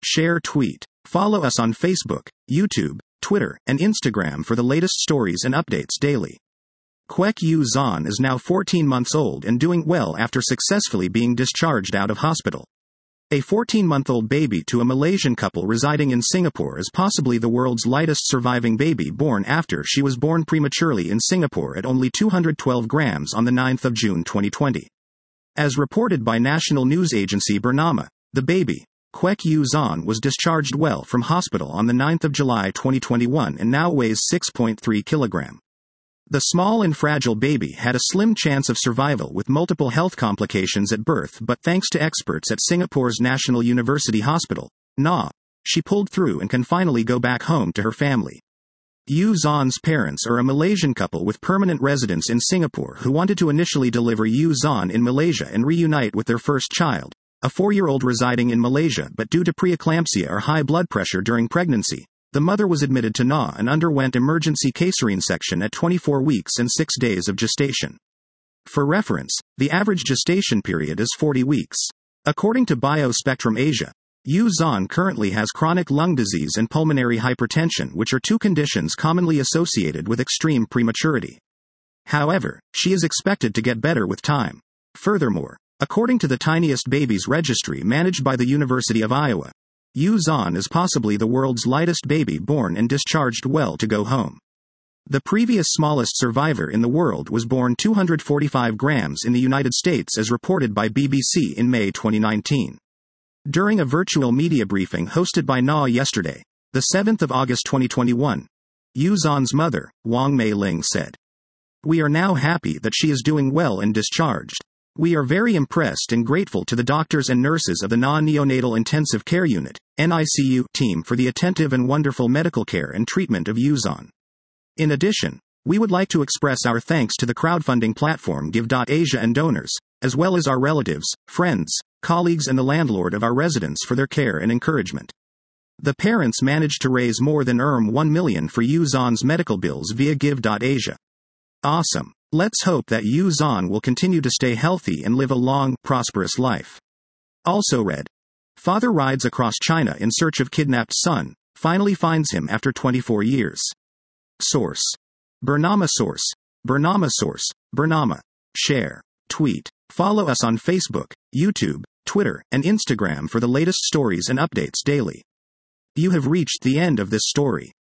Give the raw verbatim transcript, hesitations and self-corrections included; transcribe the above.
share, tweet. Follow us on Facebook, YouTube, Twitter, and Instagram for the latest stories and updates daily. Kwek Yu Zon is now fourteen months old and doing well after successfully being discharged out of hospital. A fourteen-month-old baby to a Malaysian couple residing in Singapore is possibly the world's lightest surviving baby born after she was born prematurely in Singapore at only two hundred twelve grams on the ninth of June twenty twenty. As reported by national news agency Bernama, the baby, Kwek Yu Zon, was discharged well from hospital on the ninth of July twenty twenty-one and now weighs six point three kilograms. The small and fragile baby had a slim chance of survival with multiple health complications at birth, but thanks to experts at Singapore's National University Hospital, N A, she pulled through and can finally go back home to her family. Yu Zon's parents are a Malaysian couple with permanent residence in Singapore who wanted to initially deliver Yu Zon in Malaysia and reunite with their first child, a four-year-old residing in Malaysia, but due to preeclampsia or high blood pressure during pregnancy, the mother was admitted to N A and underwent emergency caesarean section at twenty-four weeks and six days of gestation. For reference, the average gestation period is forty weeks. According to BioSpectrum Asia, Yu Zon currently has chronic lung disease and pulmonary hypertension, which are two conditions commonly associated with extreme prematurity. However, she is expected to get better with time. Furthermore, according to the Tiniest Babies Registry managed by the University of Iowa, Yu Zon is possibly the world's lightest baby born and discharged well to go home. The previous smallest survivor in the world was born two hundred forty-five grams in the United States, as reported by B B C in May twenty nineteen. During a virtual media briefing hosted by N A yesterday, the seventh of August twenty twenty-one, Yu Zon's mother, Wong Mei Ling, said, "We are now happy that she is doing well and discharged. We are very impressed and grateful to the doctors and nurses of the N A Neonatal Intensive Care Unit (N I C U) team for the attentive and wonderful medical care and treatment of Yu Zon. In addition, we would like to express our thanks to the crowdfunding platform Give dot Asia and donors, as well as our relatives, friends, colleagues and the landlord of our residence for their care and encouragement. The parents managed to raise more than one million for Yu Zon's medical bills via Give dot Asia. Awesome. Let's hope that Yu Zon will continue to stay healthy and live a long, prosperous life." Also read, father rides across China in search of kidnapped son, finally finds him after twenty-four years. Source: Bernama. Source: Bernama. Source: Bernama. Share, tweet. Follow us on Facebook, YouTube, Twitter, and Instagram for the latest stories and updates daily. You have reached the end of this story.